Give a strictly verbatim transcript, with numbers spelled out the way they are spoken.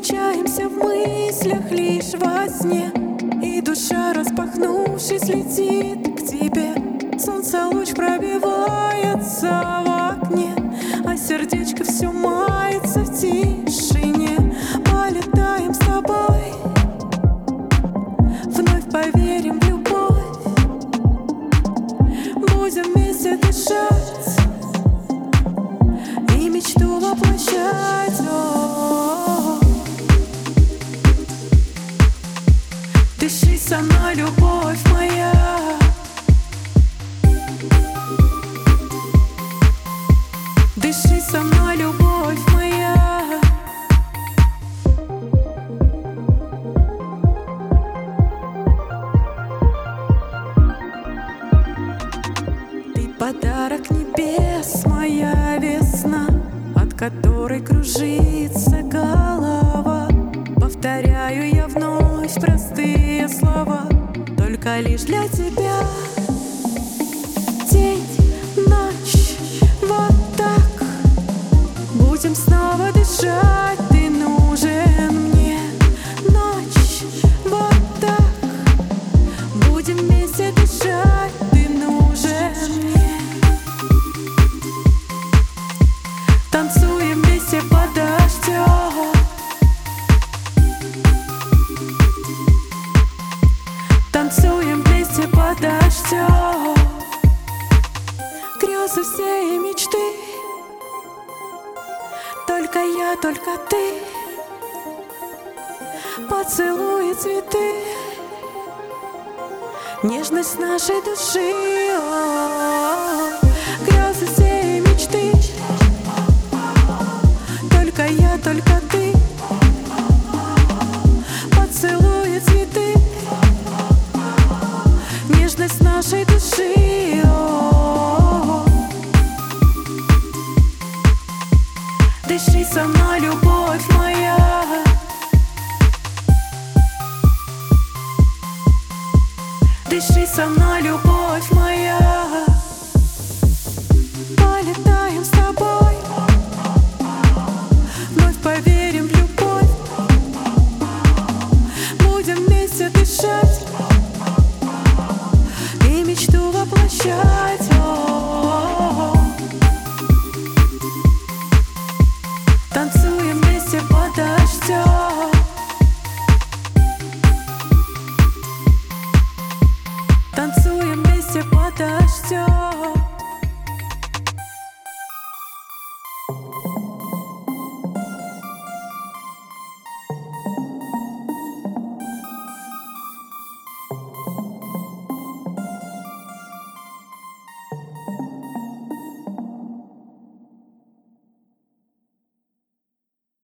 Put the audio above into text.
встречаемся в мыслях лишь во сне, и душа, распахнувшись, летит к тебе. Солнце луч пробивается в окне, а сердечко все мается в тишине. Полетаем с тобой, вновь поверим в любовь, будем вместе дышать и мечту воплощать. О-о-о. Дыши со мной, любовь моя. Дыши со мной, любовь моя. Ты подарок небес, моя весна, от которой кружится голова. Повторяю я вновь простые слова, только лишь для тебя. День, ночь, вот так будем снова дышать. Ты нужен мне. Ночь, вот так будем вместе дышать. Ты нужен мне. Танцуем вместе под дождем. Танцуем вместе под дождем. Грезы все и мечты, только я, только ты. Поцелуи, цветы, нежность нашей души. О-о-о. Грезы все и мечты, только я, только ты. Поцелуи, цветы, нежность нашей души. О-о-о. Дыши со мной, любовь моя. Дыши со мной, любовь моя. Полетаем с тобой, вновь поверим в любовь, будем вместе дышать и мечту воплощать.